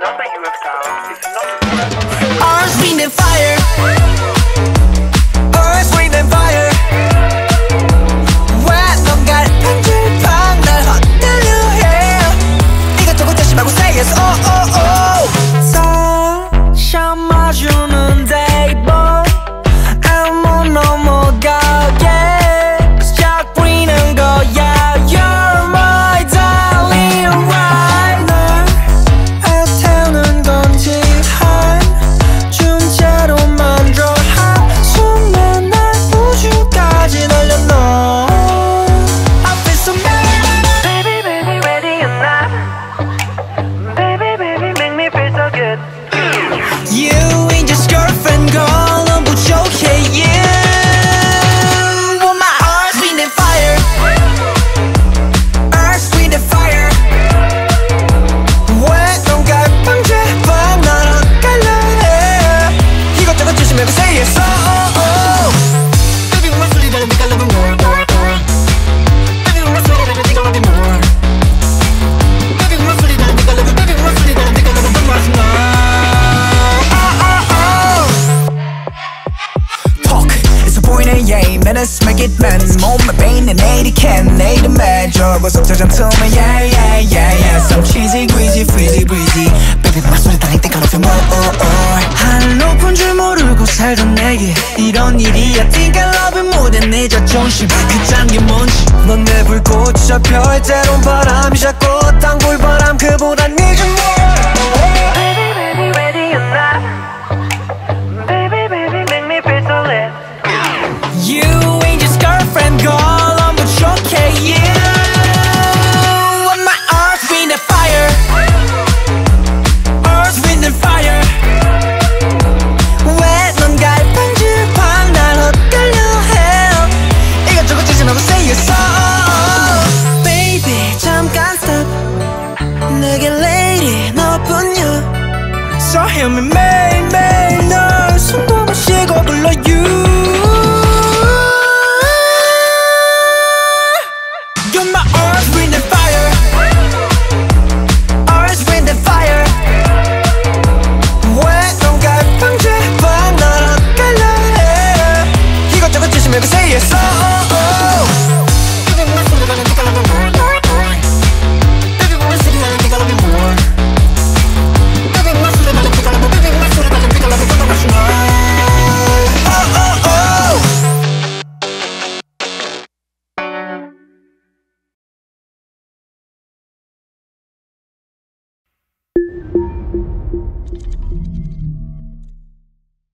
number you have dialed is not. Earth, wind and fire. Earth, wind and fire. 왜 넌 갈팡질팡 날 헛들려 해. 이것저것 조심하고 say yes oh oh oh. 다 샴마주는 day boy 아무 넘어가게 쫙 뿌리는 거야. You're my darling right. 널 애태우는 건지 한 줌째로 만들어 한숨에 날 우주까지 날려놔. I feel so bad. Baby, baby, ready or not. Baby, baby, make me feel so good. You ain't just girlfriend girl 넌 부족해 you. Oh my earth, wind and fire. Earth, wind and fire. 왜 넌 갈팡질팡 날 엇갈려 해. 이것저것 조심해 say yes oh oh. Baby when my sweetie darling think I love you more. Baby when my sweetie darling think I love you more. Baby when my sweetie darling think I love you. Baby when my sweetie darling think I love you so much more. Yeah, minutes make it man. 몸에 베이는 내일이 can 내일은 매져 벌써부터 잠투면 yeah yeah yeah yeah. Some cheesy greasy freezy breezy. Baby my 소리 달릴 때 가로fe more oh oh. 하늘 높은 줄 모르고 살던 내게 이런 일이야. Think I love you more than 내 자존심. 그 짠 게 뭔지 넌 내 불꽃이 잡혀. 때론 바람이 자꾸 땅굴 바람 그보다 늦은